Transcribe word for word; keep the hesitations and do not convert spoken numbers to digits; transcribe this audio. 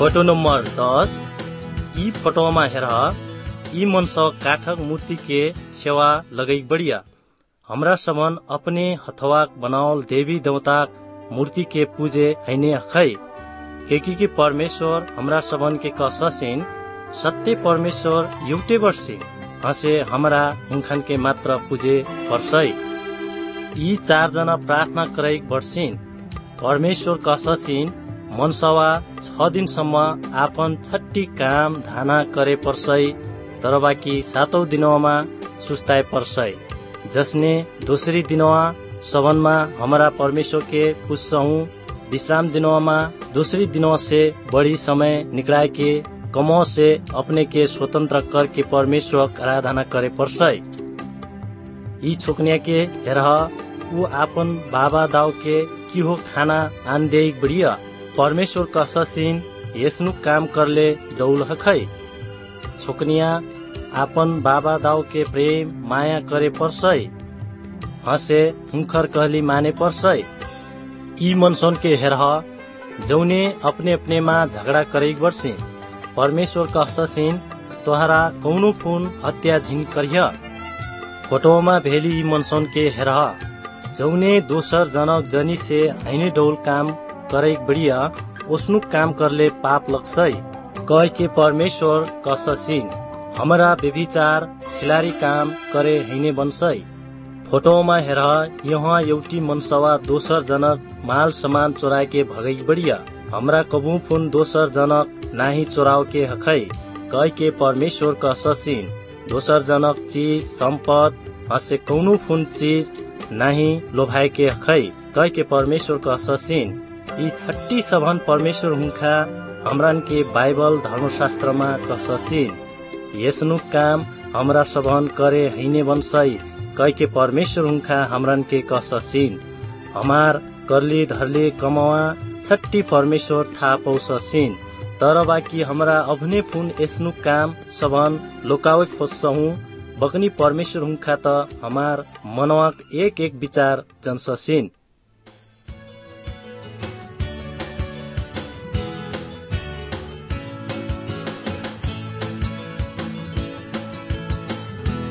Photo number दस। ई photo में हेर ई मनस काठक मूर्ति के सेवा लगई बढ़िया। हमरा सबन अपने हथवा बनावल देवी देवता मूर्ति के पूजे हैने खै। केकी के परमेश्वर हमरा सबन के कससिन सत्य परमेश्वर एउटै वर्षी हसे हमरा हुनखन के मात्र पूजे पर्सै। यी चार जना प्रार्थना करे वर्षिन परमेश्वर कससिन मनसवा छ दिनसम्म आपन छट्टी काम धाना करे पर्सै, तर बाँकी सातौं दिनवा सुस्ताए पर्सै। जसने दोस्री दिनवा सबनमा हमारा परमेश्वर के पुछहूँ, विश्राम दिनवा दूसरी दिनों से बड़ी समय निकलाए के कमो से अपने के स्वतंत्र करके परमेश्वर आराधना करे पर्सै। यी छोकनिया के हेरह ऊ आपन बाबा दाऊ के की हो खाना आन दे बढ़िया। परमेश्वर कससिन यसनु काम करले डौल खै। छोकनिया आपन बाबा दाऊ के प्रेम माया करे पर्सै, हसे हुंखर कहली माने पर्सै। यी मनसन के हेरह जौने अपने अपने मा झगड़ा करे वर्षी परमेश्वर कससिन तोहरा कौनो फून हत्या झिन करिया। फोटोमा भेली यी मनसन के हेरह जौने दोसर जनक जनी से हैने डौल काम करे बढ़िया ओसनु काम करले पाप लग्सै। कह के परमेश्वर कससिन हमरा व्यभिचार छिलारी काम करे हैने बन्सै। फोटोमा हेर यहाँ एउटी मनसवा दोसर जनक माल सामान चोराए के भगई बढ़िया। हमरा कबू फुन दोसर जनक नाही चोराव के हखै। कह के परमेश्वर कससिन दोसर जनक चीज संपद हसे कौनो फुन चीज नाही लोभाए के हखै। कह के परमेश्वर कससिन यी छट्टी सबन परमेश्वर हुनखा हमरान के बाइबल धर्मशास्त्र में कससिन यसनु काम हमरा सबन करे हैने बन्सै। कह के परमेश्वर हुनखा हमरान के कससिन हमार करली धरली कमवा छट्टी परमेश्वर था पौससिन, तर बाँकी हमरा अभने फुन यसनु काम सबन लोकावे खोजसहूँ। बकनी परमेश्वर हुनखा त हमार मनवाक एक एक विचार जनससिन।